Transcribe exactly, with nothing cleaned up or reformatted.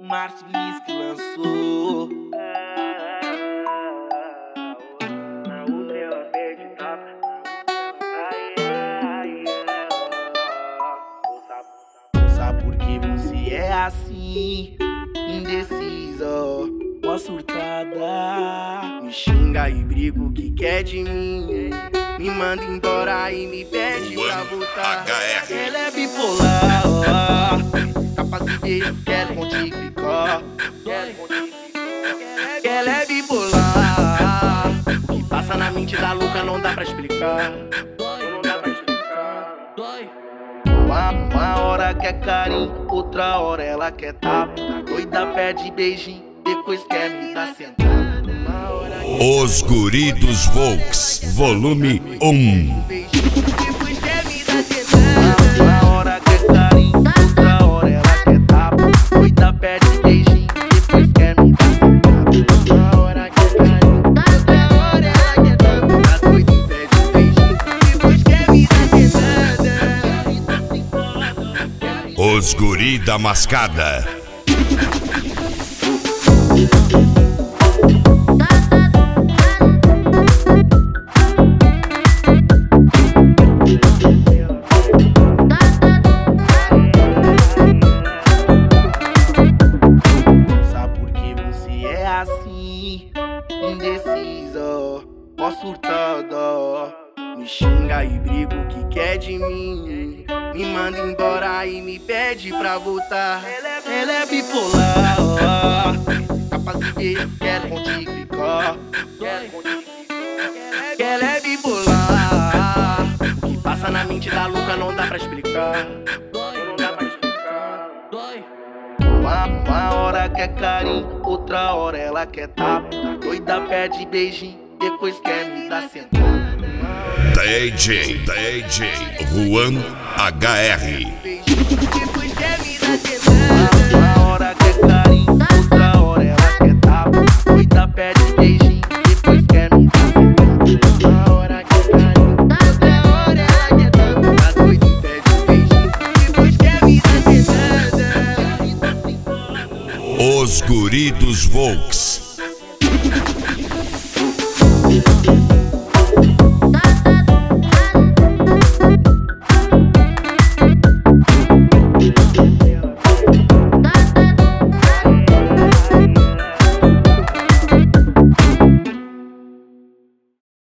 Márcio Vinícius que lançou. Na outra ela pede tapa. Sabe por que você é assim, indecisa, ó surtada. Me xinga e briga o que quer de mim, me manda embora e me pede pra voltar. H R. Ela é bipolar, ó, capaz de ver, quero contigo ficar. Quero contigo ficar. Ela é bipolar, o que passa na mente da louca não dá pra explicar. Não dá pra explicar. Dói. Uma, uma hora quer carinho, outra hora ela quer tapa. Doida pede beijinho, depois quer me dar sentada. Uma hora quer Os Guri dos Volks, volume um. beijinho, depois quer me dar sentada. Uma hora quer carinho, outra hora ela quer tapa. Doida pede beijinho, depois quer me dar sentada. Uma hora quer carinho, outra hora ela quer tapa. Doida pede beijinho, depois quer me dar sentada. Os Guri da Mascada. Sabe por que você é assim, indecisa, ó surtada. Me xinga e briga o que quer de mim, me manda embora e me pede pra voltar. Ela é bipolar, ó, capaz de ver, quero contigo ficar. Quero contigo ficar. Ela é bipolar, o que passa na mente da louca não dá pra explicar. Não dá pra explicar. Dói. Uma, uma hora quer carinho, outra hora ela quer tapa. Doida pede beijinho, depois quer me dar sentada. D J, D J, Juan H R. Depois quer me dar sentada. Uma hora quer carinho, outra hora ela quer tapa. Doida pede beijinho, depois quer me dar sentada. Uma hora quer carinho, outra hora ela quer tapa. Doida pede beijinho, depois quer me dar sentada. Os Guri dos Volks.